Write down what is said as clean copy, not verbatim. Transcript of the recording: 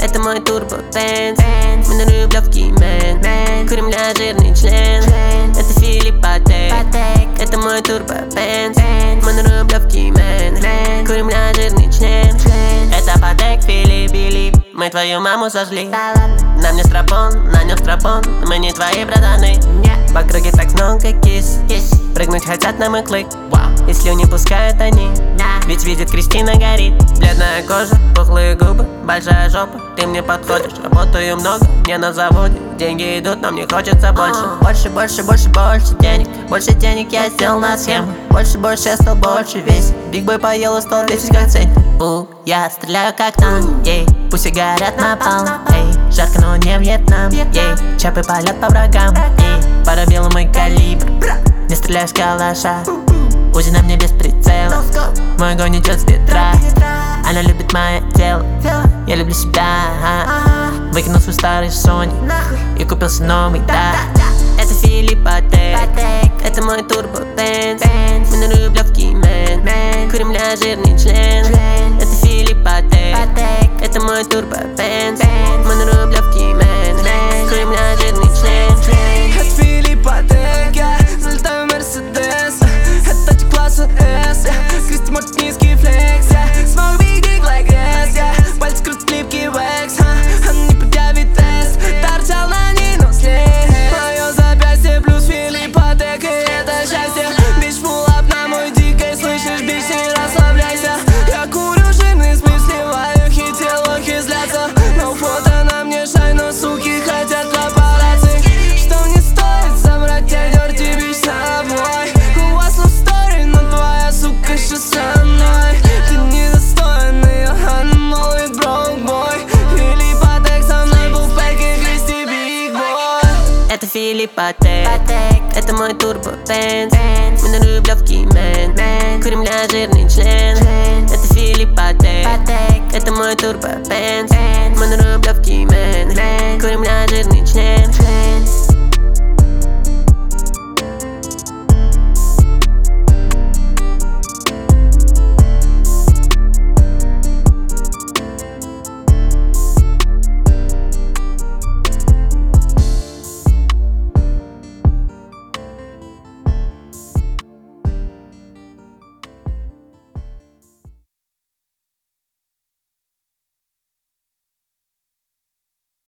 Это мой турбо Бенц, мы на Рублевке мэн. Кремля жирный член, это Филипп Патек. Это мой турбо Бенц, мы на Рублевке мэн. Кремля жирный член, это Патек, Филипп. Мы твою маму сожгли. На мне страпон, на нем страпон. Мы не твои братаны. В округе так много кис. Прыгнуть хотят на мой клык. И слюни пускают они. Ведь видит, Кристина горит. Бледная кожа, пухлые губы, большая жопа. Ты мне подходишь, работаю много, мне на заводе. Деньги идут, но мне хочется больше. Больше денег. Больше денег я сделал на схему. Больше, я стал больше весь. Биг бой поел и 100 тысяч концей. Я стреляю как танк, ей. Пусть и горят напал, эй. Жарко, но не Вьетнам, ей. Чапы палят по врагам, ей. Парабеллум мой калибр. Не стреляю с калаша. Узи на мне без прицела. Мой огонь идет с ветра. Она любит мое тело, я люблю себя. Выкинул свой старый Sony и купился новый, да. Это Филипп Патек, это мой турбо Бенц. Мы на Рублевке мэн. Кремля жирный член, это Филипп Патек. Это мой турбо Бенц, мы на Рублевке мэн. Кремля жирный член. Это Филипп Патек, я залетаю в Мерседес. Это тачка класса S, Кристи может низкий флекс. Smoke big dick like this, пальцы крутят липкий векс. Она не предъявит тест, торчал на ней, но след. Мое запястье плюс Филипп Патек, и это счастье. Бич фулл ап на мой дикой, слышишь, бич, не расслабляйся. Я курю жирный, смысливаю хити, лохи злятся. Но фото на мне шай, но суки хотят папарацци. Что не стоит забрать тебя, дёрти бич с собой. У вас love story, но твоя сука сейчас со мной. Ты недостойный, она молвит broke boy. Филипп Патек со мной был в пэке, Кристи big boy. Это Филипп Патек, это мой турбо Бенц. Мы на Рублевке мэн. Кремля жирный член, это Филипп Патек. Это мой турбо Бенц. Мы на Рублевке мэн. Кремля жирный член.